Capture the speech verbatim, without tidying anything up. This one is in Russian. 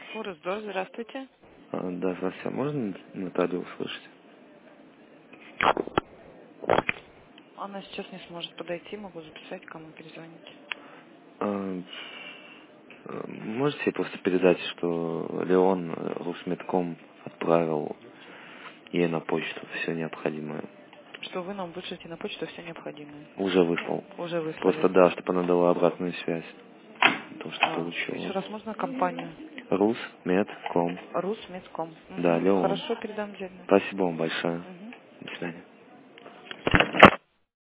Форес-Дор, здравствуйте. А, да, здравствуйте. А можно Наталью услышать? Она сейчас не сможет подойти, могу записать, кому перезвонить. А, э, можете ей просто передать, что Леон э, Русметком отправил ей на почту все необходимое. Что вы нам вышлите на почту все необходимое. Уже выслал. Уже Просто выслали. да, чтобы она дала обратную связь. То, что А, еще получила. раз можно компанию? Русметком. Русмедком. Да, Угу. Леон. Хорошо, передам отдельно. Спасибо вам большое. Угу. До свидания.